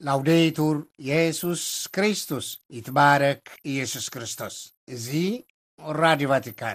ላውዴቱር ኢየሱስ ክርስቶስ ይትባረክ ኢየሱስ ክርስቶስ እዚ ራዲዮ ቫቲካን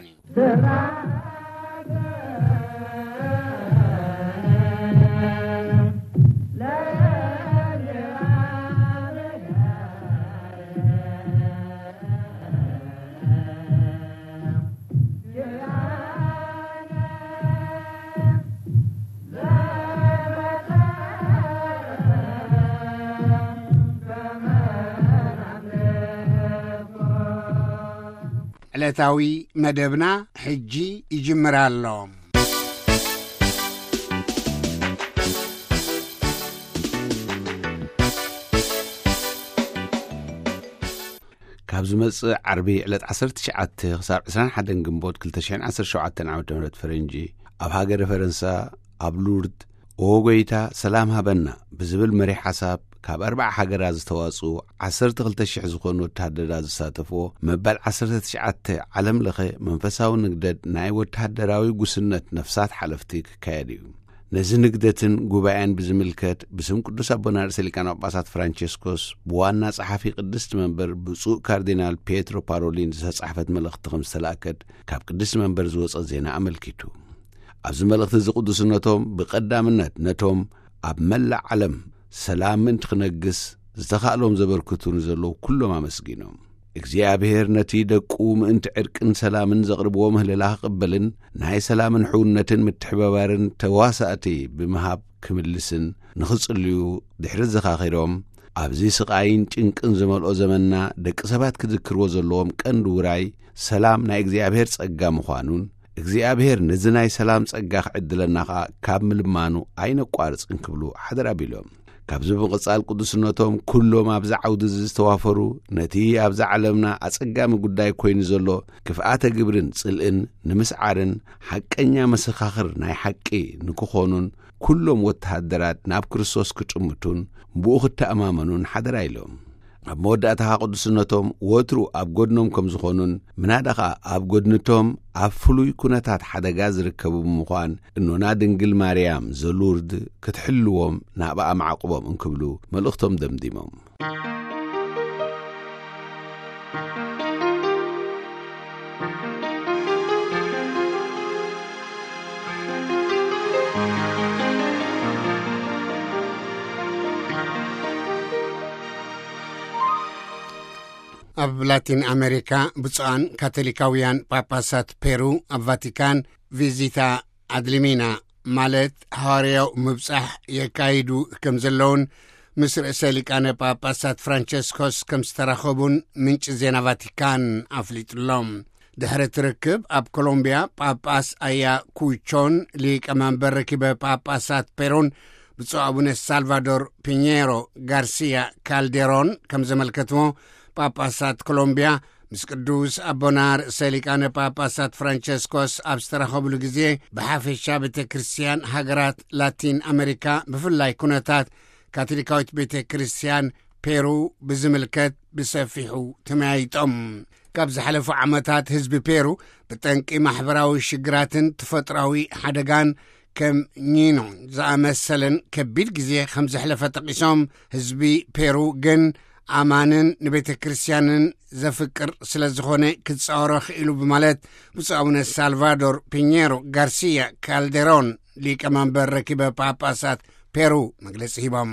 ዕለታዊ መደብና ሕጂ ይጅምራሎ። ካብ ዝመጽእ ዓርቢ ዕለት 19 ክሳብ 21 ግንቦት 2017 ዓ.ም ፈረንጂ ኣብ ሃገረ ፈረንሳ ኣብ ሉርድ ኦ ጐይታ ሰላም ሃበና ብዝብል መሪሕ ሓሳብ ካብ 4 ሃገራት ዝተዋጹ 12,000 ዝኾኑ ወተሃደራት ዝሳተፍዎ መበል 19 ዓለም ለኸ መንፈሳዊ ንግደት ናይ ወተሃደራዊ ጉስነት ነፍሳት ሓለፍቲ ክካየድ እዩ። ነዚ ንግደትን ጉባኤን ብዝምልከት ብስም ቅዱስ ኣቦና ርእሰ ሊቃነ ጳጳሳት ፍራንቼስኮስ ብዋና ጸሓፊ ቅድስቲ መንበር ብፁዕ ካርዲናል ፔትሮ ፓሮሊን ዝተጻሕፈት መልእኽቲ ከም ዝተላእከት ካብ ቅድስቲ መንበር ዝወፀ ዜና ኣመልኪቱ። ኣብዚ መልእኽቲ ዝቅዱስነቶም ብቐዳምነት ነቶም ኣብ መላእ ዓለም ሰላምን ትኽነግስ ዝተኻእሎም ዘበርክቱን ዘለዉ ኩሎም ኣመስጊኖም እግዚአብሔር ነቲ ደቁ ምእንቲ ዕርቅን ሰላምን ዘቕርብዎ ምህለላ ክቕበልን ናይ ሰላምን ሕውነትን ምትሕብባርን ተዋሳእቲ ብምሃብ ክምልስን ንኽጽልዩ ድሕሪ ዘኻኺሮም ኣብዚ ስቓይን ጭንቅን ዝመልኦ ዘመንና ደቂ ሰባት ክዝክርዎ ዘለዎም ቀንዲ ውራይ ሰላም ናይ እግዚአብሔር ጸጋ ምዃኑን እግዚአብሔር ነዚ ናይ ሰላም ጸጋ ክዕድለና ኸዓ ካብ ምልማኑ ኣይነቋርጽን ክብሉ ሓደራ ኣቢሎም። ካብዚ ብምቕጻል ቅዱስነቶም ኩሎም ኣብዛ ዓውዲ ዝተዋፈሩ ነቲ ኣብዛ ዓለምና ኣጸጋሚ ጉዳይ ኮይኑ ዘሎ ክፍኣተ ግብርን ጽልእን ንምስዓርን ሓቀኛ መሰኻኽር ናይ ሓቂ ንክኾኑን ኩሎም ወተሃደራት ናብ ክርስቶስ ክጭምቱን ብኡ ክተኣማመኑን ሓደራ ኢሎም። ኣብ መወዳእታ ቅዱስነቶም ወትሩ ኣብ ጎድኖም ከም ዝኾኑን ምናዳኻ ኣብ ጎድንቶም ኣብ ፍሉይ ኩነታት ሓደጋ ዝርከቡ ብምዃን እኖና ድንግል ማርያም ዘሉርድ ክትሕልዎም ናብኣ ማዕቕቦም እንክብሉ መልእኽቶም ደምዲሞም። ኣብ ላቲን ኣሜሪካ ብፁዓን ካቶሊካውያን ጳጳሳት ፔሩ ኣብ ቫቲካን ቪዚታ ኣድልሚና ማለት ሐዋርያው ምብጻሕ የካይዱ ከም ዘለውን ምስ ርእሰ ሊቃነ ጳጳሳት ፍራንቼስኮስ ከም ዝተራኸቡን ምንጭ ዜና ቫቲካን ኣፍሊጡሎም። ድሕሪ ትርክብ ኣብ ኮሎምቢያ ጳጳስ ኣያ ኩቾን ሊቀመንበር ረኪበ ጳጳሳት ፔሩን ብፁዕ አቡነ ሳልቫዶር ፒኜሮ ጋርሲያ ካልዴሮን ከም ዘመልከትዎ ጳጳሳት ኮሎምቢያ ምስ ቅዱስ ኣቦና ርእሰ ሊቃነ ጳጳሳት ፍራንቼስኮስ ኣብ ዝተራኸብሉ ጊዜ ብሓፈሻ ቤተ ክርስቲያን ሃገራት ላቲን ኣሜሪካ ብፍላይ ኩነታት ካቶሊካዊት ቤተ ክርስቲያን ፔሩ ብዝምልከት ብሰፊሑ ተመያይጦም። ካብ ዝሓለፉ ዓመታት ህዝቢ ፔሩ ብጠንቂ ማሕበራዊ ሽግራትን ተፈጥራዊ ሓደጋን ከም ኒኖ ዝኣመሰለን ከቢድ ጊዜ ከም ዘሕለፈ ጠቂሶም ህዝቢ ፔሩ ግን ኣማንን ንቤተ ክርስቲያንን ዘፍቅር ስለ ዝኾነ ክትጻወሮ ክኢሉ በማለት ብፁዕ አቡነ ሳልቫዶር ፒኜሮ ጋርሲያ ካልዴሮን ሊቀመንበር ረኪበ ጳጳሳት ፔሩ መግለጺ ሂቦም።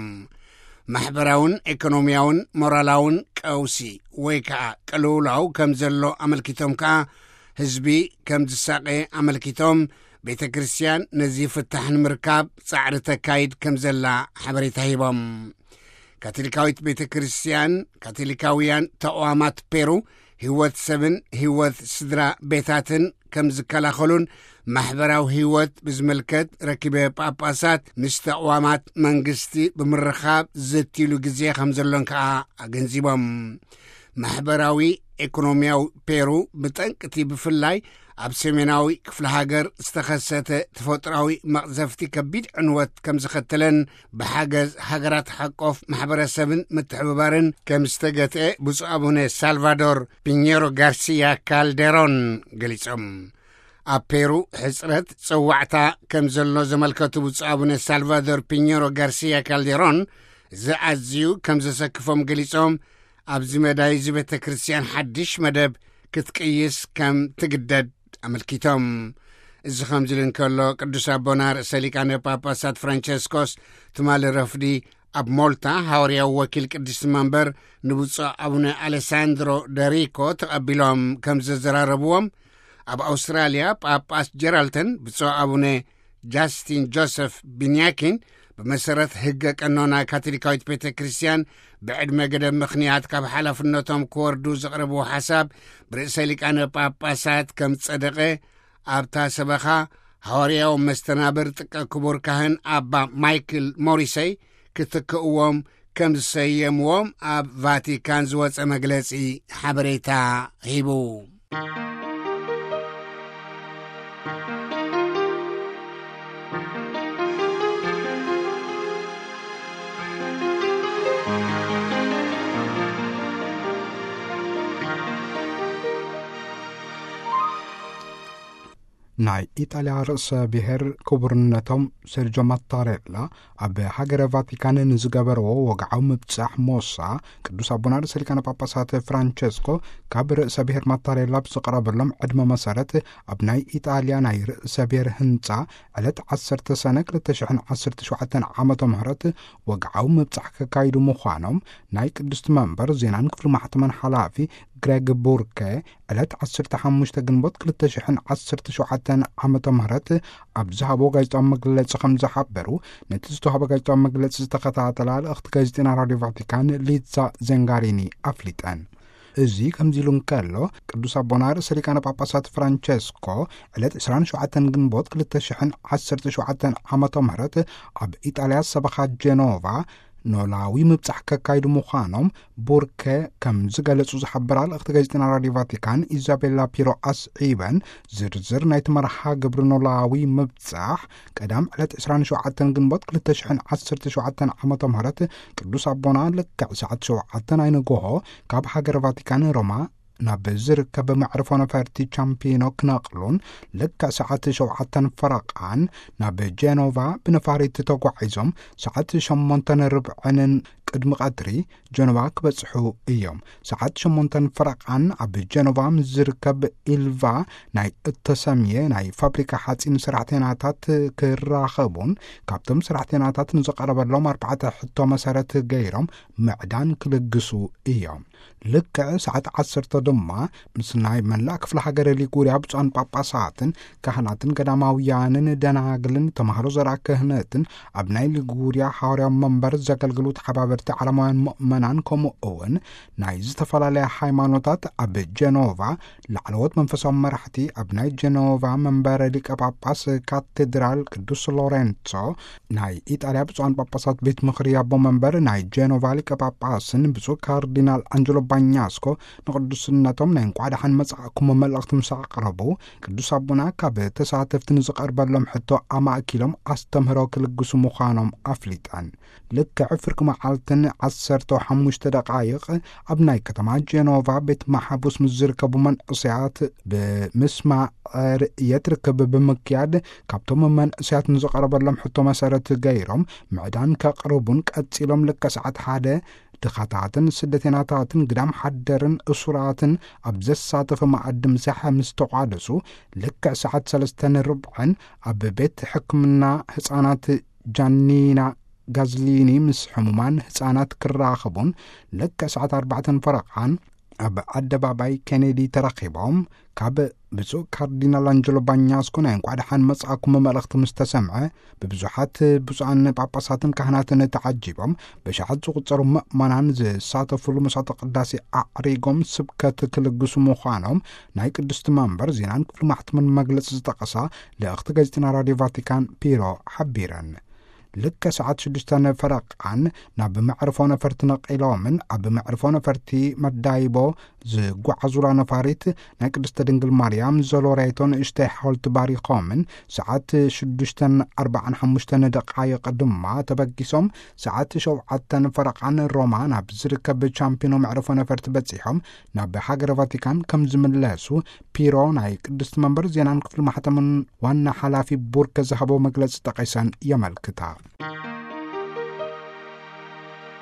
ማሕበራውን ኢኮኖሚያውን ሞራላውን ቀውሲ ወይ ከዓ ቅልውላው ከም ዘሎ ኣመልኪቶም ከዓ ህዝቢ ከም ዝሳቀ ኣመልኪቶም ቤተ ክርስቲያን ነዚ ፍታሕ ንምርካብ ጻዕሪ ተካይድ ከም ዘላ ሓበሬታ ሂቦም። ካቶሊካዊት ቤተ ክርስቲያን ካቶሊካውያን ተቋማት ፔሩ ህይወት ሰብን ህይወት ስድራ ቤታትን ከም ዝከላኸሉን ማሕበራዊ ህይወት ብዝመልከት ረኪበ ጳጳሳት ምስ ተቋማት መንግስቲ ብምርኻብ ዘትሉ ጊዜ ከም ዘሎን ከዓ ኣገንዚቦም። ማሕበራዊ ኢኮኖሚያዊ ፔሩ ብጠንቅቲ ብፍላይ ኣብ ሰሜናዊ ክፍለ ሃገር ዝተኸሰተ ተፈጥራዊ መቕዘፍቲ ከቢድ ዕንወት ከም ዝኸተለን ብሓገዝ ሃገራት ሓቆፍ ማሕበረሰብን ምትሕብባርን ከም ዝተገትዐ ብፁዕ አቡነ ሳልቫዶር ፒኜሮ ጋርሲያ ካልዴሮን ገሊጾም። ኣብ ፔሩ ሕፅረት ጽዋዕታ ከም ዘሎ ዘመልከቱ ብፁዕ አቡነ ሳልቫዶር ፒኜሮ ጋርሲያ ካልዴሮን ዝኣዝዩ ከም ዘሰክፎም ገሊጾም ኣብዚ መዳይ ቤተ ክርስቲያን ሓድሽ መደብ ክትቅይስ ከም ትግደድ ኣመልኪቶም። እዚ ከም ዝብል እንከሎ ቅዱስ ኣቦና ርእሰ ሊቃነ ጳጳሳት ፍራንቸስኮስ ትማሊ ረፍዲ ኣብ ሞልታ ሐዋርያዊ ወኪል ቅድስቲ መንበር ንብፁዕ ኣቡነ ኣሌሳንድሮ ደሪኮ ተቐቢሎም ከም ዘዘራረብዎም ኣብ ኣውስትራልያ ጳጳስ ጀራልተን ብፁዕ ኣቡነ ጃስቲን ጆሴፍ ቢንያኪን ብመሰረት ሕገ ቀኖና ካቶሊካዊት ቤተ ክርስቲያን ብዕድመ ገደብ ምኽንያት ካብ ሓላፍነቶም ክወርዱ ዘቕረብዎ ሓሳብ ብርእሰ ሊቃነ ጳጳሳት ከም ጸደቐ ኣብታ ሰበኻ ሐዋርያዊ መስተናብር ጥቀ ክቡር ካህን ኣባ ማይክል ሞሪሰይ ክትክእዎም ከም ዝሰየምዎም ኣብ ቫቲካን ዝወፀ መግለጺ ሓበሬታ ሂቡ። ናይ ኢጣልያ ርእሰ ብሔር ክቡርነቶም ሴርጆ ማታሬላ ኣብ ሃገረ ቫቲካን ንዝገበርዎ ወግዓዊ ምብጻሕ ሞሳ ቅዱስ ኣቦና ርእሰ ሊቃነ ጳጳሳት ፍራንቸስኮ ካብ ርእሰ ብሔር ማታሬላ ብዝቐረበሎም ዕድመ መሰረት ኣብ ናይ ኢጣልያ ናይ ርእሰ ብሔር ህንፃ ዕለት 10 ሰነ 2017 ዓመተ ምህረት ወግዓዊ ምብጻሕ ከካይዱ ምዃኖም ናይ ቅድስቲ መንበር ዜናን ክፍሊ ማሕተመን ሓላፊ ግሬግ ቡርኬ ዕለት 15 ግንቦት 2017 ዓመተ ምህረት ኣብ ዝሃቦ ጋዜጣዊ መግለጺ ከም ዝሓበሩ ነቲ ዝተዋህበ ጋዜጣዊ መግለጺ ዝተኸታተላ ልእኽቲ ጋዜጤና ራድዮ ቫቲካን ሊዛ ዘንጋሪኒ ኣፍሊጠን። እዚ ከምዚ ኢሉ እንከሎ ቅዱስ ኣቦና ርእሰ ሊቃነ ጳጳሳት ፍራንቸስኮ ዕለት 27 ግንቦት 2017 ዓመተ ምህረት ኣብ ኢጣልያ ሰበኻ ጄኖቫ ኖላዊ ምብጻሕ ከካይዱ ምዃኖም ቡርኬ ከም ዝገለጹ ዝሓበራ ልእኽቲ ጋዜጤና ራድዮ ቫቲካን ኢዛቤላ ፒሮ ኣስዒበን ዝርዝር ናይቲ መርሓ ግብሪ ኖላዊ ምብጻሕ ቀዳም ዕለት 27 ግንቦት 2017 ዓመተ ምህረት ቅዱስ ኣቦና ልክዕ ሰዓት 7 ኣይንጎሆ ካብ ሃገረ ቫቲካን ሮማ ናብ ዝርከብ መዕርፎ ነፈርቲ ቻምፒዮኖ ክነቕሉን ልክዕ ሰዓት 7 ፈረቓን ናብ ጄኖቫ ብነፋሪት ተጓዒዞም ሰዓት 8:40 ቅድሚ ቀትሪ ጀኖቫ ክበጽሑ እዮም። ሰዓት 8 ፈረቓን ኣብ ጀኖቫ ዝርከብ ኢልቫ ናይ እተሰምየ ናይ ፋብሪካ ሓጺን ሰራሕተኛታት ክራኸቡን ካብቶም ሰራሕተኛታት ንዝቐረበሎም 4 ሕቶ መሰረት ገይሮም ምዕዳን ክልግሱ እዮም። ልክዕ ሰዓት 10 ድማ ምስ ናይ መላእ ክፍለ ሃገረ ሊጉርያ ብፁዓን ጳጳሳትን ካህናትን ገዳማውያንን ደናግልን ተምሃሮ ዘርአ ክህነትን ኣብ ናይ ሊጉርያ ሐዋርያዊ መንበር ዘገልግሉ ተሓባበርቲ ዓለማውያን ምእመናን ከምኡ እውን ናይ ዝተፈላለየ ሃይማኖታት ኣብ ጀኖቫ ላዕለዎት መንፈሳዊ መራሕቲ ኣብ ናይ ጀኖቫ መንበረ ሊቀ ጳጳስ ካቴድራል ቅዱስ ሎሬንሶ ናይ ኢጣልያ ብፁዓን ጳጳሳት ቤት ምኽሪ ኣቦ መንበር ናይ ጀኖቫ ሊቀ ጳጳስን ብፁዕ ካርዲናል አንጀሎ ባኛስኮ ንቅዱስነቶም ናይ እንኳዕ ደሓን መጻእኩም መልእኽቲ ምስ ኣቕረቡ ቅዱስ ኣቦና ካብ ተሳተፍቲ ንዝቐርበሎም ሕቶ ኣማእኪሎም ኣስተምህሮ ክልግሱ ምዃኖም ኣፍሊጠን። ልክዕ ፍርቂ መዓልትን 15 ደቃይቕ ኣብ ናይ ከተማ ጄኖቫ ቤት ማሕቡስ ምስ ዝርከቡ መንእሰያት ብምስማዕ ርእየት ርክብ ብምክያድ ካብቶም መንእሰያት ንዝቐረበሎም ሕቶ መሰረት ገይሮም ምዕዳን ከቕርቡን ቀጺሎም ልክዕ ሰዓት 1 ድኻታትን ስደተኛታትን ግዳም ሓደርን እሱራትን ኣብ ዘሳተፈ ማዕዲ ምሳሕ ምስ ተቋደሱ ልክዕ ሰዓት 3:40 ኣብ ቤት ሕክምና ህፃናት ጃኒና ጋዝሊኒ ምስ ሕሙማን ህፃናት ክራኸቡን ልክዕ ሰዓት 4 ፈረቓን ኣብ ኣደባባይ ኬኔዲ ተረኺቦም ካብ ብፁዕ ካርዲናል አንጀሎ ባኛስኮ ናይ እንኳዕ ደሓን መጻእኩም መልእኽቲ ምስ ተሰምዐ ብብዙሓት ብፁዓን ጳጳሳትን ካህናትን ተዓጂቦም ብሸዓት ዝቝጸሩ ምእመናን ዝሳተፍሉ መሳተ ቅዳሴ ኣዕሪጎም ስብከት ክልግሱ ምዃኖም ናይ ቅድስቲ መንበር ዜናን ክፍሊ ማሕተምን መግለፂ ዝጠቐሳ ልእኽቲ ጋዜጤና ራድዮ ቫቲካን ፒሮ ሓቢረን። ልክዕ ሰዓት 6 ፈረቓን ናብ መዕርፎ ነፈርቲ ነቒሎምን ኣብ መዕርፎ ነፈርቲ መዳይቦ ዝጓዓዙላ ነፋሪት ናይ ቅድስተ ድንግል ማርያም ዘሎሬቶ ንእሽተይ ሓወልቲ ባሪኾምን ሰዓት 6:45 ደቃይቕ ድማ ተበጊሶም ሰዓት 7 ፈረቓን ሮማ ናብ ዝርከብ ቻምፒዮኖ መዕርፎ ነፈርቲ በፂሖም ናብ ሃገረ ቫቲካን ከም ዝምለሱ ፒሮ ናይ ቅድስቲ መንበር ዜናን ክፍሊ ማሕተምን ዋና ሓላፊ ቡርኬ ዝሃቦ መግለፂ ጠቒሰን የመልክታ።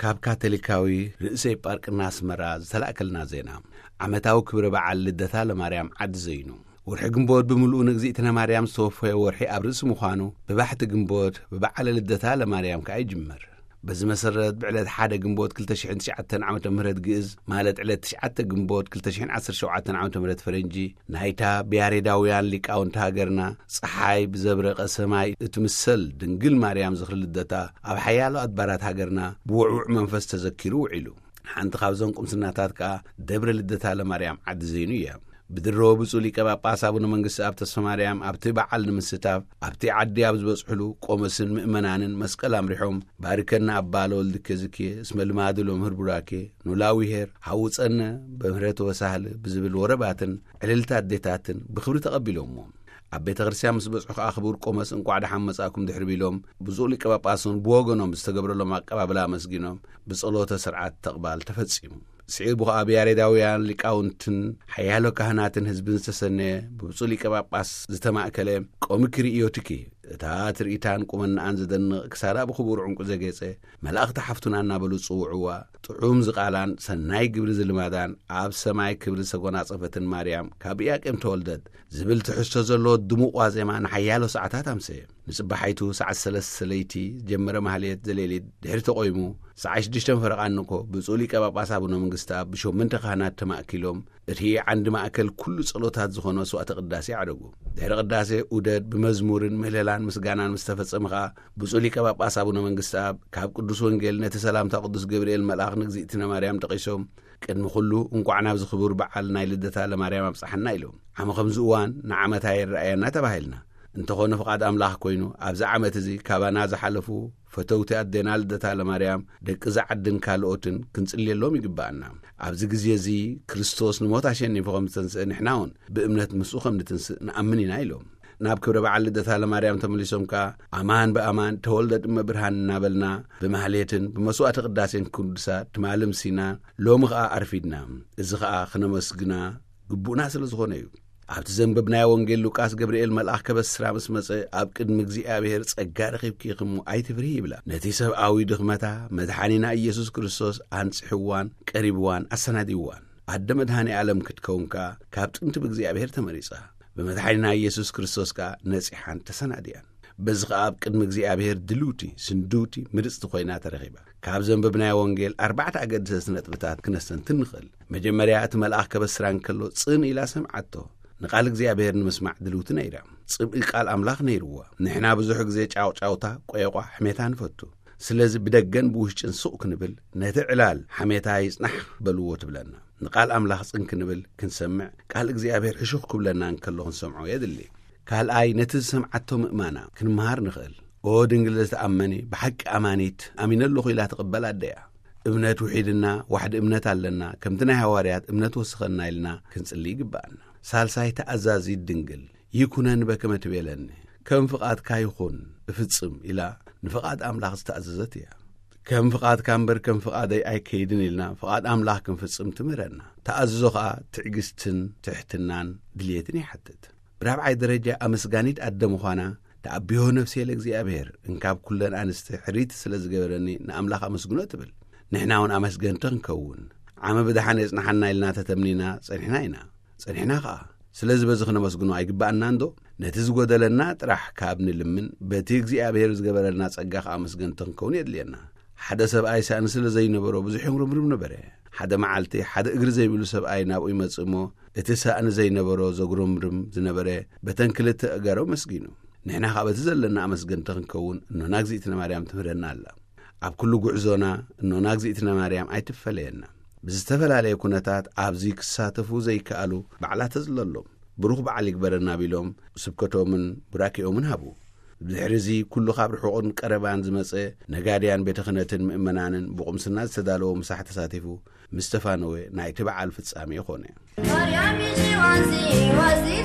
ካብ ካቶሊካዊ ርእሰይ ጳርቅና አስመራ ዝተላእከልና ዜና ዓመታዊ ክብረ በዓል ልደታ ለማርያም ዓዲ ዘይኑ ወርሒ ግንቦት ብምልኡ ንግዝእትና ማርያም ዝተወፈየ ወርሒ ኣብ ርእሲ ምዃኑ ብባሕቲ ግንቦት ብበዓል ልደታ ለማርያም ከዓ ይጅመር በዚ መሰረት ብዕለት 1 ግንቦት 2009 ዓመተ ምህረት ግዕዝ ማለት ዕለት 9 ግንቦት 2017 ዓመተ ምህረት ፈረንጂ ናይታ ብያሬዳውያን ሊቃውንት ሃገርና ፀሓይ ብዘብረቐ ሰማይ እትምሰል ድንግል ማርያም ዝኽሪ ልደታ ኣብ ሓያሎ ኣድባራት ሃገርና ብውዕውዕ መንፈስ ተዘኪሩ ውዒሉ ሓንቲ ካብዞም ቁምስናታት ከዓ ደብረ ልደታ ለማርያም ዓዲ ዘይኑ እያ ብድሮ ብፁዕ ሊቀ ጳጳስ አቡነ መንግስት አብ ተስፋ ማርያም ኣብቲ በዓል ንምስታፍ ኣብቲ ዓዲ ኣብ ዝበፅሕሉ ቆመስን ምእመናንን መስቀል ኣምሪሖም ባሪከና ኣባለ ወልድ ከዝኬ እስመ ልማድሎም ህርቡራኬ ኖላዊ ሄር ሓውፀነ በምህረት ወሳህል ብዝብል ወረባትን ዕልልታ ኣዴታትን ብክብሪ ተቐቢሎምዎም ኣብ ቤተ ክርስቲያን ምስ በፅሑ ከዓ ክቡር ቆመስ እንቋዕ ደሓን መጻእኩም ድሕሪ ቢሎም ብፁዕ ሊቀ ጳጳስን ብወገኖም ዝተገብረሎም ኣቀባብላ መስጊኖም ብጸሎተ ስርዓት ተቕባል ተፈጺሙ ስዒቡ ከዓ ብያሬዳውያን ሊቃውንትን ሓያሎ ካህናትን ህዝብን ዝተሰነየ ብብፁዕ ሊቀ ጳጳስ ዝተማእከለ ቆሚ ክርእዮ ትኪ እታ ትርኢታን ቁመናኣን ዝደንቕ ክሳዳ ብኽቡር ዕንቁ ዘጌጸ መላእኽቲ ሓፍቱና እናበሉ ጽውዕዋ ጥዑም ዝቓላን ሰናይ ግብሪ ዝልማዳን ኣብ ሰማይ ክብሪ ዝተጐናጸፈትን ማርያም ካብ ኢያቄም ተወልደት ዝብል ትሕዝቶ ዘለዎ ድሙቕ ዋዜማ ንሓያሎ ሰዓታት ኣምሰየ ንጽባሓይቱ ሰዓት 3 ለይቲ ጀመረ ማህሌት ዘሌሊት ድሕሪ ተቆይሙ ሰዓት 6 ፈረቓንኮ ብፁዕ ሊቀ ጳጳስ አቡነ መንግስት ኣብ ብሾመንተ ካህናት ተማእኪሎም እቲ ዓንዲ ማእከል ኩሉ ጸሎታት ዝኾነ ስዋዕተ ቅዳሴ ዓደጉ ድሕሪ ቅዳሴ ዑደት ብመዝሙርን ምህለላን ምስጋናን ምስተፈጸመ ከዓ ብፁዕ ሊቀ ጳጳስ አቡነ መንግስት ኣብ ካብ ቅዱስ ወንጌል ነቲ ሰላምታ ቅዱስ ገብርኤል መልአኽ ንግዝእትና ማርያም ጠቒሶም ቅድሚ ኩሉ እንቋዕ ናብ ዝኽቡር በዓል ናይ ልደታ ለማርያም ኣብፅሓና ኢሎም ዓመ ከምዚ እዋን ንዓመታ ይረአየና ተባሂልና እንተኾነ ፍቓድ ኣምላኽ ኮይኑ ኣብዚ ዓመት እዚ ካባና ዝሓለፉ ፈተውቲ ኣዴና ልደታ ለማርያም ደቂ ዝዓድን ካልኦትን ክንጽልየሎም ይግባአና ኣብዚ ግዜ እዚ ክርስቶስ ንሞት ኣሸኒፉ ከም ዝተንስእ ንሕና እውን ብእምነት ምስኡ ከም ንትንስእ ንኣምን ኢና ኢሎም ናብ ክብረ በዓል ልደታ ለማርያም ተመሊሶም ከዓ ኣማን ብኣማን ተወልደ ድመ ብርሃን እናበልና ብማህሌትን ብመስዋዕቲ ቅዳሴን ቅዱሳት ትማልም ሲና ሎሚ ከዓ ኣርፊድና እዚ ከዓ ክነመስግና ግቡእና ስለ ዝኾነ እዩ ኣብቲ ዘንበብናዮ ወንጌል ሉቃስ ገብርኤል መልአኽ ከበስራ ምስ መጸ ኣብ ቅድሚ እግዚኣብሔር ጸጋ ረኺብኪ ኢኽሙ ኣይትፍሪ ይብላ ነቲ ሰብኣዊ ድኽመታ መድሓኒና ኢየሱስ ክርስቶስ ኣንጽሕዋን ቀሪብዋን ኣሰናዲዋን ኣደ መድሃኒ ዓለም ክትከውንካ ካብ ጥንቲ ብእግዚኣብሔር ተመሪጻ ብመድሓኒና ኢየሱስ ክርስቶስ ከዓ ነጺሓን ተሰናዲያን በዚ ከዓ ኣብ ቅድሚ እግዚኣብሔር ድሉቲ ስንዱቲ ምርጽቲ ኮይና ተረኺባ ካብ ዘንበብናዮ ወንጌል 4 ኣገድስቲ ነጥብታት ክነስተንትን ንኽእል መጀመርያ እቲ መልአኽ ከበስራ እንከሎ ጽን ኢላ ሰምዓቶ ንቃል እግዚአብሔር ንምስማዕ ድሉት ነይራ ጽብኢ ቃል አምላኽ ነይርዋ ንሕና ብዙሕ ግዜ ጫውጫውታ ቆየቋ ሕሜታ ንፈቱ ስለዚ ብደገን ብውሽጭን ሱቕ ክንብል ነቲ ዕላል ሕሜታ ይጽናሕ በልዎ ትብለና ንቃል አምላኽ ጽንክ ንብል ክንሰምዕ ቃል እግዚአብሔር ሕሹኽ ክብለና እንከሎ ክንሰምዖ የድሊ ካልኣይ ነቲ ሰምዓቶ ምእማና ክንመሃር ንኽእል ኦ ድንግል ዝተኣመኒ ብሓቂ ኣማኒት ኣሚነለኹ ኢላ ትቕበል ኣደያ እምነት ውሒድና ዋሕዲ እምነት ኣለና ከምቲ ናይ ሃዋርያት እምነት ወስኸና ኢልና ክንጽሊ ይግባአና ሳልሳይ ተኣዛዚት ድንግል ይኩነን በከመ ትቤለኒ ከም ፍቓድካ ይኹን እፍጽም ኢላ ንፍቓድ ኣምላኽ ዝተኣዘዘት እያ ከም ፍቓድካ እምበር ከም ፍቓደይ ኣይከይድን ኢልና ፍቓድ ኣምላኽ ክንፍጽም ትምህረና ተኣዝዞ ከዓ ትዕግስትን ትሕትናን ድልየትን ይሓትት ብራብዓይ ደረጃ ኣመስጋኒት ኣደ ምዃና ተኣቢሆ ነፍሴ ለእግዚአብሔር እንካብ ኩለን ኣንስቲ ሕሪት ስለ ዝገበረኒ ንኣምላኽ ኣመስግኖ ትብል ንሕና እውን ኣመስገንቲ ክንከውን ዓመ ብድሓን የጽናሓና ኢልና ተተምኒና ጸኒሕና ኢና ጸኒሕና ከዓ ስለዚ በዚ ክነመስግኖ ኣይግባአና እንዶ ነቲ ዝጐደለና ጥራሕ ካብ ንልምን በቲ እግዚኣብሔር ዝገበረልና ጸጋ ከዓ መስገንቲ ክንከውን የድልየና ሓደ ሰብኣይ ሳእኒ ስለ ዘይነበሮ ብዙሕ ምርምርም ነበረ ሓደ መዓልቲ ሓደ እግሪ ዘይብሉ ሰብኣይ ናብኡ ይመጽእ እሞ እቲ ሳእኒ ዘይነበሮ ዘጉርምርም ዝነበረ በተን ክልተ እገሮ መስጊኑ ንሕና ከዓ በቲ ዘለና ኣመስገንቲ ክንከውን እኖና እግዝእትና ማርያም ትምህረና ኣላ ኣብ ኩሉ ጉዕዞና እኖና እግዝእትና ማርያም ኣይትፈለየና ብዝተፈላለየ ኩነታት ኣብዚ ክሳተፉ ዘይከኣሉ በዓላት ተዝለሎም ብሩኽ በዓል ይግበረና ቢሎም ስብከቶምን ቡራኪኦምን ሃቡ ብድሕሪ እዚ ኩሉ ካብ ርሑቕን ቀረባን ዝመጸ ነጋድያን ቤተ ክህነትን ምእመናንን ብቁምስና ዝተዳለዎ ምሳሕ ተሳቲፉ ምስ ተፋነወ ናይቲ በዓል ፍጻሜ ይኾነ ማርያም ይሽዋንሲ ወሲደ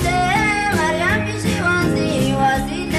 ማርያም ይሽዋንሲ ወሲደ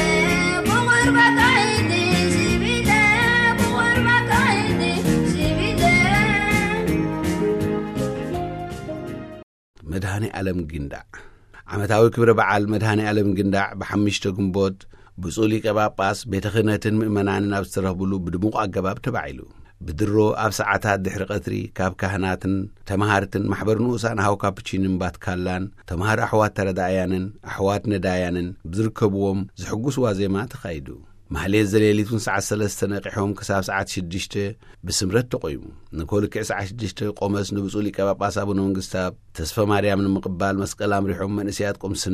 መድሃኒ ዓለም ግንዳዕ ዓመታዊ ክብረ በዓል መድሃኒ ዓለም ግንዳዕ ብ5 ግንቦት ብፁዕ ሊቀ ጳጳስ ቤተ ክህነትን ምእመናንን ኣብ ዝተረኽብሉ ብድሙቕ ኣገባብ ተባዒሉ ብድሮ ኣብ ሰዓታት ድሕሪ ቀትሪ ካብ ካህናትን ተማሃርትን ማሕበር ንኡሳን ሃው ካፕቺንን ባትካላን ተማሃር ኣሕዋት ተረዳእያንን ኣሕዋት ነዳያንን ብዝርከብዎም ዝሕጉስ ዋዜማ ተኻይዱ ማህሌት ዘሌሊቱን ሰዓት 3 ነቂሖም ክሳብ ሰዓት 6 ብስምረት ተቆይሙ ንኮልክዕ ሰዓት 6 ቆመስ ንብፁዕ ሊቀ ጳጳስ አቡነ መንግስታ ተስፋ ማርያም ንምቅባል መስቀል አምሪሖም መንእስያት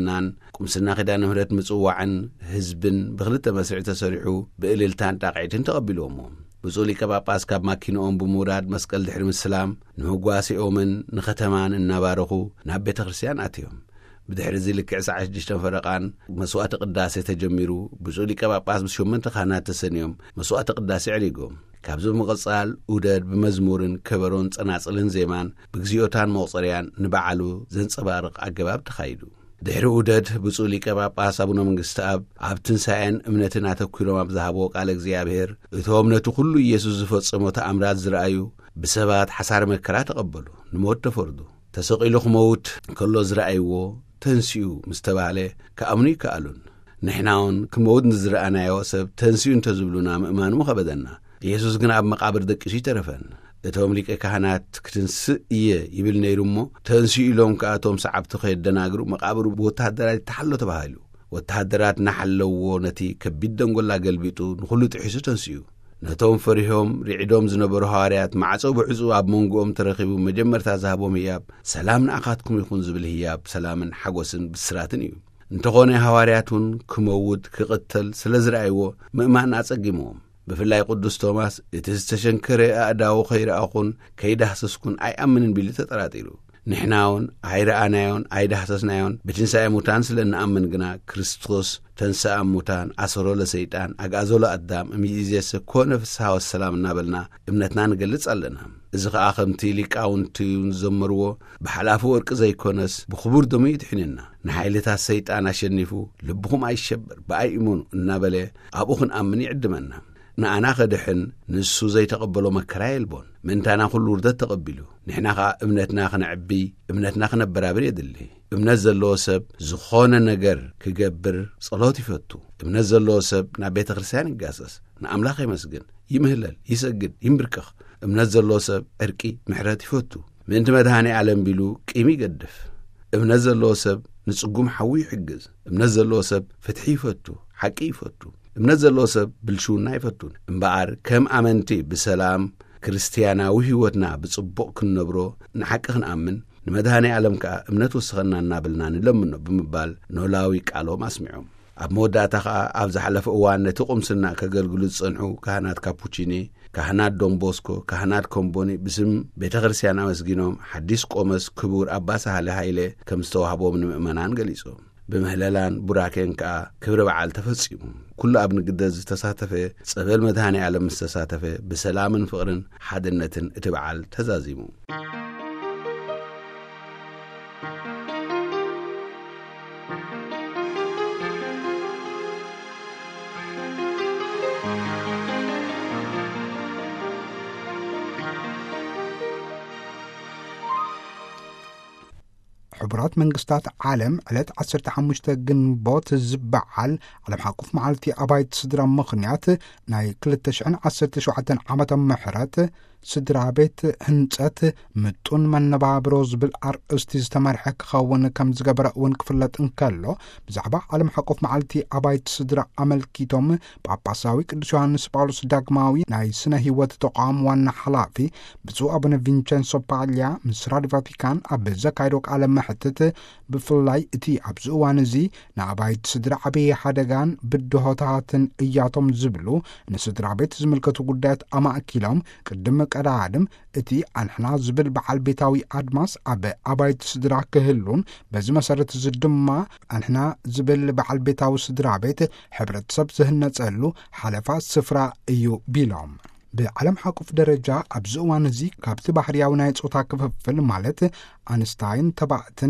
ቁምስና ኺዳነ ምህረት ምጽዋዕን ህዝብን ብኽልተ መስርዕ ተሰሪሑ ብእልልታን ጣቕዒትን ተቐቢሎሞ ብፁዕ ሊቀ ጳጳስ ካብ ማኪኖኦም ብምውራድ መስቀል ድሕሪ ምስላም ንምጓሲኦምን ንኸተማን እናባረኹ ናብ ቤተ ክርስቲያን ኣትዮም بدحر زي لك 6 فرقان مسوات قداسة تجميرو بزول كباباس بشومن تخانات تسنيوم مسوات قداسة عليكم كابزو مغصال وداد بمزمورن كبرون صناصلن زيمان بغزيوتان موصريان نبعلو زن صبارق أجباب تخايدو دحر وداد بزول كباباس أبونا منغستاب عبتنساين امنتنا تكويرو مبزهابو قال እግዚአብሔር እቶምነቱ ሁሉ ኢየሱስ ዝፈጽሞ ተአምራት ዝረአዩ بسبات حصار መከራ ተቀበሉ ንሞት ተፈርዱ ተሰቂሉ ሞት ከሎ ዝረአይዎ ተንሲኡ ምስተባለ ከአምኒ ከአሉን ንሕናውን ከሞት ንዝረአናዮ ሰብ ተንሲኡ እንተዝብሉና ምእማኑ ከበደና ኢየሱስ ግን ኣብ መቃብር ደቂሱ ተረፈን እቶም ሊቀ ካህናት ክትንስእ እየ ይብል ነይሩሞ ተንሲኡ ኢሎም ከአቶም ሰዓብቲ ከይደናግሩ መቃብሩ ወታደራት ተሐሎ ተባሃሉ ወታደራት ናሐለዎ ነቲ ከቢድ ደንጎላ ገልቢጡ ንኹሉ ጥሒሱ ተንሲኡ ነቶም ፈሪሆም ሪዕዶም ዝነበሩ ሐዋርያት ማዕጾ ብዕጹ ኣብ መንጎኦም ተረኺቡ መጀመርታ ዝሃቦም ህያብ ሰላም ንኣኻትኩም ይኹን ዝብል ህያብ ሰላምን ሓጎስን ብስራትን እዩ እንተኾነ ሐዋርያቱን ክመውት ክቕተል ስለ ዝረአይዎ ምእማን ኣጸጊሞም ብፍላይ ቅዱስ ቶማስ እቲ ዝተሸንከረ ኣእዳው ኸይረኣኹን ከይዳህሰስኩን ኣይኣምንን ቢሉ ተጠራጢሩ ንሕናውን ኣይረኣናዮን ኣይዳህሰስናዮን ብትንሣኤ ሙታን ስለ ንኣምን ግና ክርስቶስ ተንሥአ ሙታን ኣሰሮ ለሰይጣን ኣግዓዞ ለኣዳም እምይእዜሰ ኮነ ፍስሓ ወሰላም እናበልና እምነትና ንገልጽ ኣለና እዚ ኸኣ ኸምቲ ሊቃውንቲ ዘመርዎ ብሓላፉ ወርቂ ዘይኮነስ ብኽቡር ደሙ ይድሕንና ንሓይልታት ሰይጣን ኣሸኒፉ ልብኹም ኣይሸበር ብኣይእሙኑ እናበለ ኣብኡ ክንኣምን ይዕድመና ንኣና ኸድሕን ንሱ ዘይተቐበሎ መከራ የልቦን ምንታና ኩሉ ውርደት ተቐቢሉ ንሕና ኸኣ እምነትና ኽነዕቢ እምነትና ኽነበራብር የድሊ እምነት ዘለዎ ሰብ ዝኾነ ነገር ክገብር ጸሎት ይፈቱ እምነት ዘለዎ ሰብ ናብ ቤተ ክርስቲያን ይጋሰስ ንኣምላኽ ይመስግን ይምህለል ይሰግድ ይምብርክኽ እምነት ዘለዎ ሰብ ዕርቂ ምሕረት ይፈቱ ምእንቲ መድሃኒ ዓለም ቢሉ ቂም ይገድፍ እምነት ዘለዎ ሰብ ንጽጉም ሓዊ ይሕግዝ እምነት ዘለዎ ሰብ ፍትሒ ይፈቱ ሓቂ ይፈቱ እምነት ዘለዎ ሰብ ብልሹና ይፈቱን እምበኣር ከም ኣመንቲ ብሰላም ክርስቲያናዊ ህይወትና ብጽቡቕ ክንነብሮ ንሓቂ ክንኣምን ንመድሃኒ ዓለም ከዓ እምነት ወስኸና እናብልና ንለምኖ ብምባል ኖላዊ ቃሎም ኣስሚዖም ኣብ መወዳእታ ከዓ ኣብ ዝሓለፈ እዋን ነቲ ቁምስና ከገልግሉ ዝጸንሑ ካህናት ካፑቺኒ ካህናት ዶንቦስኮ ካህናት ኮምቦኒ ብስም ቤተ ክርስቲያን ኣመስጊኖም ሓዲስ ቆመስ ክቡር ኣባ ሳህለ ሃይለ ከም ዝተዋህቦም ንምእመናን ገሊጾም بمهللان براكين كا كبر بعال تفصيم كل ابن قدز تساتفه صبل مدهاني عالم تساتفه بسلام فقرن حدنتن اتبعال تزازيمو حبرات منغستات عالم علت 15 جنبوت زبعال على حقوف معلتي أبايت صدرا مخنيات ناي 2017 عامة محرات صدرا بيت هنسات متون من نبابروز بالأرقست استمرحك خاون كم زقبرا ونكفلت انكالو بزعبا على حقوف معلتي أبايت صدرا عمل كيتوم باباساوي كدوش يوحنس باولوس داغماوي ناي سنة هيوات تقام وانا حلافي بزو أبن فينشنسو باليا مسراد فاتيكان أبزا كايروك على محتت بفلاي اتي أبزو وانزي نابايت صدرا عبي حدقان بدهوتاتن إياتهم زبلو نصدرا بيت زملكتو قدات أما أكيلهم قدمك قدادم اتي انحنا زبل بعل بيتاوي ادماس ابايت صدرا كهلون بزي مسارت زدما انحنا زبل بعل بيتاوي صدرا بيت حبرت سب زهنا تصلو حلفات سفرا ايو بيلوم بعلم حقوف درجة أبزوان زي كابت بحرياو نايت اوتا كففل مالت أنستاين تبعتن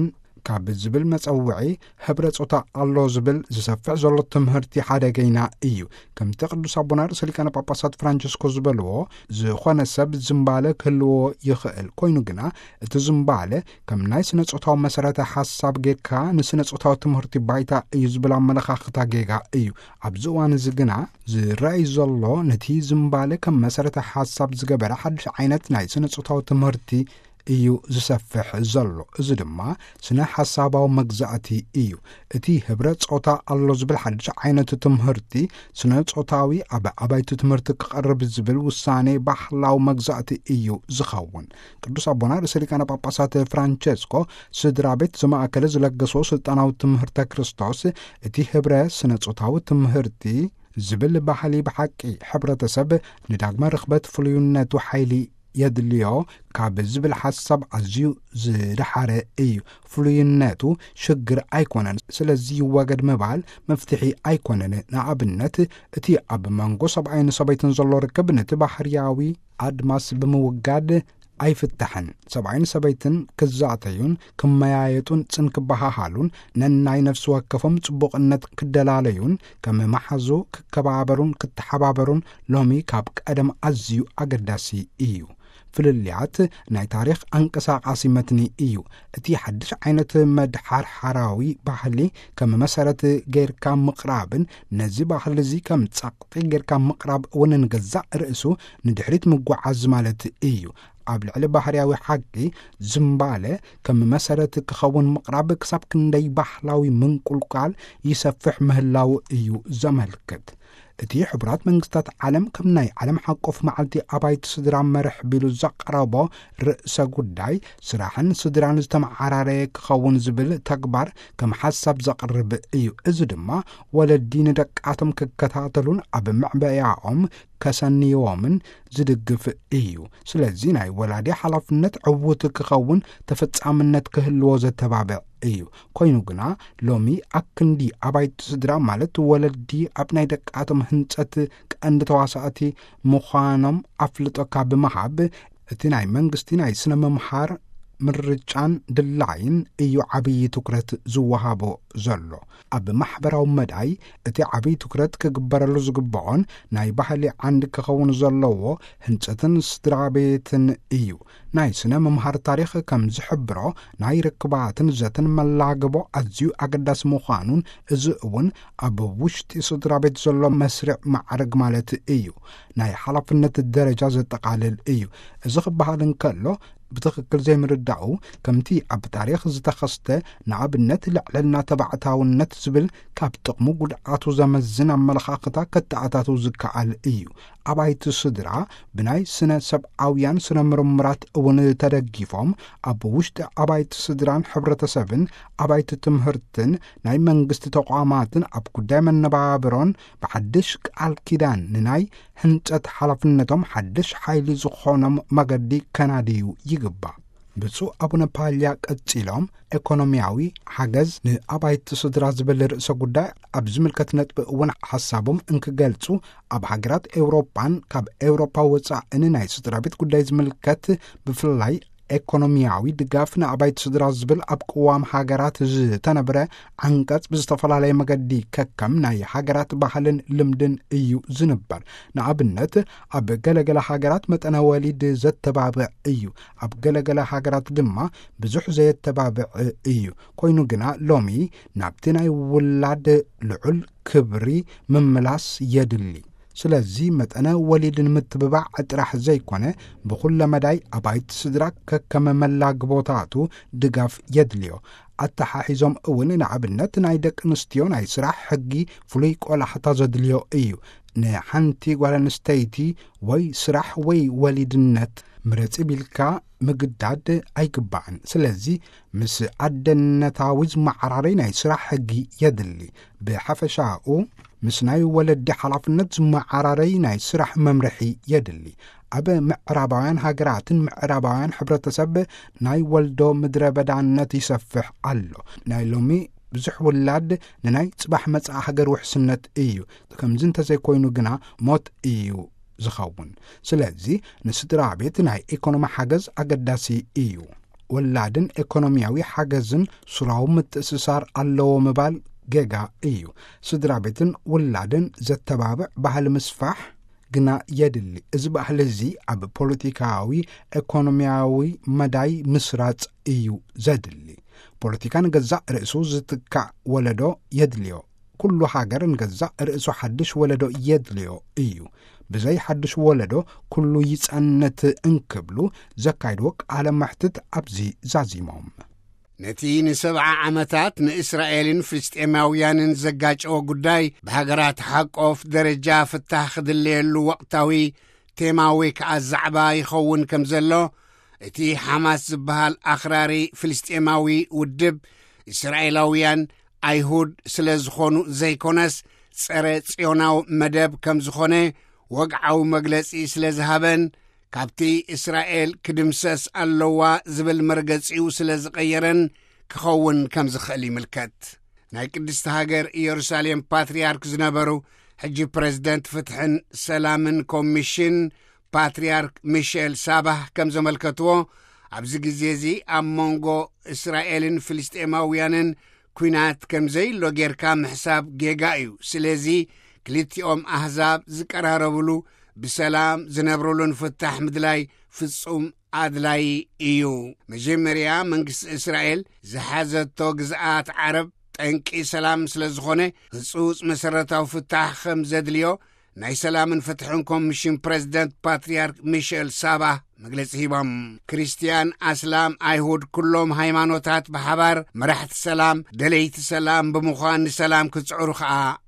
ካብ ዝብል መጸውዒ ሕብረ ጾታ ኣሎ ዝብል ዝሰፍዕ ዘሎ ትምህርቲ ሓደገኛ እዩ። ከምቲ ቅዱስ አቡና ርእሰ ሊቃነ ጳጳሳት ፍራንቺስኮ ዝበልዎ ዝኾነ ሰብ ዝምባለ ክህልዎ ይኽእል ኮይኑ ግና እቲ ዝምባለ ከም ናይ ስነ ጾታዊ መሰረተ ሓሳብ ጌርካ ንስነ ጾታዊ ትምህርቲ ባይታ እዩ ዝብል ኣመለኻኽታ ጌጋ እዩ። ኣብዚ እዋን እዚ ግና ዝረአይ ዘሎ ነቲ ዝምባለ ከም መሰረተ ሓሳብ ዝገበረ ሓድሽ ዓይነት ናይ ስነ ጾታዊ ትምህርቲ እዩ ዝሰፍሕ ዘሎ። እዚ ድማ ስነ ሓሳባዊ መግዛእቲ እዩ። እቲ ሕብረ ጾታ ኣሎ ዝብል ሓድሽ ዓይነት ትምህርቲ ስነ ጾታዊ ኣብ ኣባይቲ ትምህርቲ ክቐርብ ዝብል ውሳኔ ባህላዊ መግዛእቲ እዩ ዝኸውን። ቅዱስ አቡና ርእሰ ሊቃነ ጳጳሳት ፍራንቺስኮ ስድራ ቤት ዝማእከለ ዝለገሶ ስልጣናዊ ትምህርተ ክርስቶስ እቲ ሕብረ ስነ ጾታዊ ትምህርቲ ዝብል ባህሊ ብሓቂ ሕብረተሰብ ንዳግመ ርኽበት ፍሉይነቱ ሓይሊ የድልዮ ካብ ዝብል ሓሳብ ኣዝዩ ዝደሓረ እዩ። ፍሉይነቱ ሽግር ኣይኮነን፣ ስለዚ ይወገድ ምባል መፍትሒ ኣይኮነን። ንኣብነት እቲ ኣብ መንጎ ሰብኣይን ሰበይትን ዘሎ ርክብ ነቲ ባህርያዊ ኣድማስ ብምውጋድ ኣይፍታሕን። ሰብኣይን ሰበይትን ክዛዕተዩን ክመያየጡን ጽን ክበሃሃሉን ነናይ ነፍሲ ወከፎም ጽቡቕነት ክደላለዩን ከም መሓዙ ክከባበሩን ክትሓባበሩን ሎሚ ካብ ቀደም ኣዝዩ ኣገዳሲ እዩ። ፍልልያት ናይ ታሪኽ አንቀሳቃሲ መትኒ እዩ። እቲ ሓድሽ ዓይነት መድሓር ሓራዊ ባህሊ ከም መሰረት ጌርካ ምቕራብን ነዚ ባህሊ እዚ ከም ጸቕጢ ጌርካ ምቕራብ እውን ንገዛእ ርእሱ ንድሕሪት ምጓዓዝ ማለት እዩ። ኣብ ልዕሊ ባህርያዊ ሓቂ ዝምባለ ከም መሰረት ክኸውን ምቕራብ ክሳብ ክንደይ ባህላዊ ምንቁልቃል ይሰፍሕ ምህላው እዩ ዘመልክት። እቲ ሕቡራት መንግስታት ዓለም ከም ናይ ዓለም ሓቆፍ መዓልቲ ኣባይቲ ስድራ መርሕ ቢሉ ዘቐረቦ ርእሰ ጉዳይ ስራሕን ስድራን ዝተመዓራረየ ክኸውን ዝብል ተግባር ከም ሓሳብ ዘቕርብ እዩ። እዚ ድማ ወለዲ ንደቃቶም ክከታተሉን ኣብ ምዕበያኦም ከሰንይዎምን ዝድግፍ እዩ። ስለዚ ናይ ወላዲ ሓላፍነት ዕውት ክኸውን ተፈጻምነት ክህልዎ ዘተባብዕ እዩ። ኮይኑ ግና ሎሚ ኣክንዲ ኣባይቲ ስድራ ማለት ወለዲ ኣብ ናይ ደቃቶም ህንጸት ቀንዲ ተዋሳእቲ ምዃኖም ኣፍልጦካ ብምሃብ እቲ ናይ መንግስቲ ናይ ስነ ምምሃር ምርጫን ድላይን እዩ ዓብዪ ትኩረት ዝወሃቦ ዘሎ። ኣብ ማሕበራዊ መዳይ እቲ ዓብዪ ትኩረት ክግበረሉ ዝግብዖን ናይ ባህሊ ዓንዲ ክኸውን ዘለዎ ህንጸትን ስድራ ቤትን እዩ። ናይ ስነ ምምሃር ታሪኽ ከም ዝሕብሮ ናይ ርክባትን ዘትን መላግቦ ኣዝዩ ኣገዳሲ ምዃኑን እዚ እውን ኣብ ውሽጢ ስድራ ቤት ዘሎ መስርዕ ማዕርግ ማለት እዩ። ናይ ሓላፍነት ደረጃ ዘጠቃልል እዩ። እዚ ክበሃል እንከሎ ብትኽክል ዘይምርዳኡ ከምቲ ኣብ ታሪኽ ዝተኸስተ ንኣብነት ልዕልና ተባዕታውነት ዝብል ካብ ጥቕሙ ጉድኣቱ ዘመዝን ኣመለኻኽታ ከተኣታቱ ዝከኣል እዩ። ኣባይቲ ስድራ ብናይ ስነ ሰብኣውያን ስነ ምርምራት እውን ተደጊፎም ኣብ ውሽጢ ኣባይቲ ስድራን ሕብረተሰብን ኣባይቲ ትምህርትን ናይ መንግስቲ ተቋማትን ኣብ ጉዳይ መነባብሮን ብሓድሽ ቃል ኪዳን ንናይ ህንጸት ሓላፍነቶም ሓድሽ ሓይሊ ዝኾኖም መገዲ ከናድዩ ይግባእ። ብፁዕ አቡነ ፓልያ ቀጺሎም ኢኮኖሚያዊ ሓገዝ ንኣባይቲ ስድራ ዝብል ርእሰ ጉዳይ ኣብ ዝምልከት ነጥቢ እውን ሓሳቦም እንክገልጹ ኣብ ሃገራት ኤውሮፓን ካብ ኤውሮፓ ወጻእን ናይ ስድራ ቤት ጉዳይ ዝምልከት ብፍላይ ኢኮኖሚያዊ ድጋፍ ንኣባይቲ ስድራ ዝብል ኣብ ቅዋም ሃገራት ዝተነበረ ዓንቀጽ ብዝተፈላለየ መገዲ ከከም ናይ ሃገራት ባህልን ልምድን እዩ ዝንበር። ንኣብነት ኣብ ገለገለ ሃገራት መጠነ ወሊድ ዘተባብዕ እዩ፣ ኣብ ገለገለ ሃገራት ድማ ብዙሕ ዘየተባብዕ እዩ። ኮይኑ ግና ሎሚ ናብቲ ናይ ውላድ ልዑል ክብሪ ምምላስ የድሊ። ስለዚ መጠነ ወሊድን ምትብባዕ ጥራሕ ዘይኮነ ብኹለ መዳይ ኣባይቲ ስድራ ከከመ መላግቦታቱ ድጋፍ የድልዮ። ኣተሓሒዞም እውን ንኣብነት ናይ ደቂ ኣንስትዮ ናይ ስራሕ ሕጊ ፍሉይ ቆላሕታ ዘድልዮ እዩ። ንሓንቲ ጓል ኣንስተይቲ ወይ ስራሕ ወይ ወሊድነት ምረፂ ቢልካ ምግዳድ ኣይግባእን። ስለዚ ምስ ኣደነታዊ ዝመዓራረይ ናይ ስራሕ ሕጊ የድሊ። ብሓፈሻኡ ምስ ናይ ወለዲ ሓላፍነት ዝመዓራረይ ናይ ስራሕ መምርሒ የድሊ። ኣብ ምዕራባውያን ሃገራትን ምዕራባውያን ሕብረተሰብ ናይ ወልዶ ምድረ በዳነት ይሰፍሕ ኣሎ። ናይ ሎሚ ብዙሕ ውላድ ንናይ ጽባሕ መጻኢ ሃገር ውሕስነት እዩ። ከምዚ እንተዘይኮይኑ ግና ሞት እዩ ዝኸውን። ስለዚ ንስድራ ቤት ናይ ኢኮኖሚ ሓገዝ ኣገዳሲ እዩ። ወላድን ኢኮኖሚያዊ ሓገዝን ሱራዊ ምትእስሳር ኣለዎ ምባል ጌጋ እዩ ስድራ ቤትን ወላድን ዘተባብዕ ባህል ምስፋሕ ግና የድሊ እዚ ባህል እዚ ኣብ ፖለቲካዊ ኢኮኖሚያዊ መዳይ ምስራጽ እዩ ዘድሊ ፖለቲካን ገዛእ ርእሱ ዝትካዕ ወለዶ የድልዮ ኩሉ ሃገር ንገዛእ ርእሱ ሓድሽ ወለዶ የድልዮ እዩ ብዘይ ሓድሽ ወለዶ ኩሉ ይጸነት እንክብሉ ዘካይድዎ ቃለ መሕትት ኣብዚ ዛዚሞም ነቲ ን7 ዓመታት ንእስራኤልን ፍልስጤማውያንን ዘጋጨዎ ጉዳይ ብሃገራት ሓቆፍ ደረጃ ፍታሕ ክድልየሉ ወቕታዊ ቴማዊ ከዓ ዛዕባ ይኸውን ከም ዘሎ እቲ ሓማስ ዝበሃል ኣኽራሪ ፍልስጤማዊ ውድብ እስራኤላውያን ኣይሁድ ስለ ዝኾኑ ዘይኮነስ ጸረ ጽዮናዊ መደብ ከም ዝኾነ ወግዓዊ መግለጺ ስለ ዝሃበን ካብቲ እስራኤል ክድምሰስ ኣለዋ ዝብል መርገጺኡ ስለ ዝቐየረን ክኸውን ከም ዝኽእል ይምልከት ናይ ቅድስቲ ሃገር ኢየሩሳሌም ፓትርያርክ ዝነበሩ ሕጂ ፕሬዝደንት ፍትሕን ሰላምን ኮሚሽን ፓትርያርክ ሚሼል ሳባህ ከም ዘመልከትዎ ኣብዚ ግዜ እዚ ኣብ መንጎ እስራኤልን ፍልስጤማውያንን ኩናት ከም ዘይሎ ጌርካ ምሕሳብ ጌጋ እዩ ስለዚ ክልቲኦም ኣሕዛብ ዝቀራረብሉ ብሰላም ዝነብሩሉን ፍታሕ ምድላይ ፍጹም ኣድላይ እዩ መጀመርያ መንግስቲ እስራኤል ዝሓዘቶ ግዝኣት ዓረብ ጠንቂ ሰላም ስለ ዝኾነ ህጹጽ መሰረታዊ ፍታሕ ከም ዘድልዮ ናይ ሰላምን ፍትሕን ኮሚሽን ፕሬዝደንት ፓትርያርክ ሚሼል ሳባህ መግለጺ ሂቦም ክርስቲያን ኣስላም ኣይሁድ ኩሎም ሃይማኖታት ብሓባር መራሕቲ ሰላም ደለይቲ ሰላም ብምዃን ንሰላም ክጽዕሩ ከዓ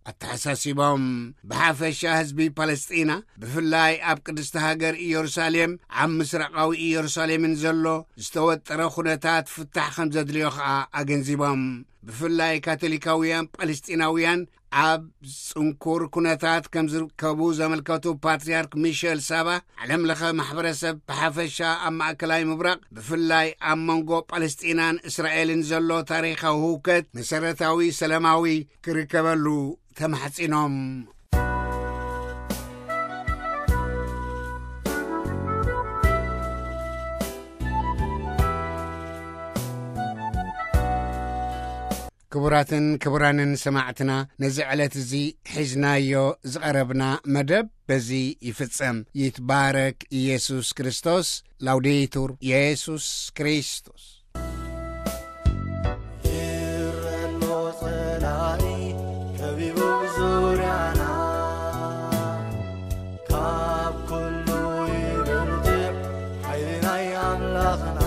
ኣተሓሳሲቦም ብሓፈሻ ህዝቢ ፓለስጢና ብፍላይ ኣብ ቅድስቲ ሃገር ኢየሩሳሌም ኣብ ምስራቃዊ ኢየሩሳሌምን ዘሎ ዝተወጠረ ኩነታት ፍታሕ ከም ዘድልዮ ከዓ ኣገንዚቦም ብፍላይ ካቶሊካውያን ፓለስጢናውያን ኣብ ጽንኩር ኩነታት ከም ዝርከቡ ዘመልከቱ ፓትርያርክ ሚሼል ሳባህ ዓለም ለኸ ማሕበረሰብ ብሓፈሻ ኣብ ማእከላይ ምብራቕ ብፍላይ ኣብ መንጎ ፓለስጢናን እስራኤልን ዘሎ ታሪኻዊ ህውከት መሰረታዊ ሰላማዊ ክርከበሉ ተማሕጺኖም ክቡራትን ክቡራንን ሰማዕትና ነዚ ዕለት እዚ ሒዝናዮ ዝቐረብና መደብ በዚ ይፍጸም ይትባረክ ኢየሱስ ክርስቶስ ላውዴቱር ኢየሱስ ክርስቶስ ይረሎ ጸላይ ከቢቡ ዙርያና ካብ ኩሉ ይብልጥ ሓይልናይ ኣምላኽና